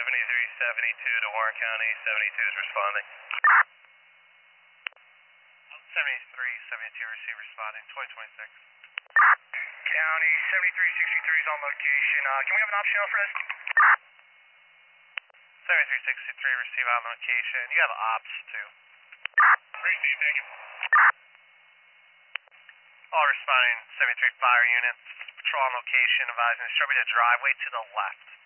7372 to Warren County, 72 is responding. 7372 receive responding, 2026. County, 7363 is on location. Can we have an option for this? 7363 receive on location. You have ops too. Receive, thank you. All responding 73 fire units. Patrol on location advising distributed driveway to the left.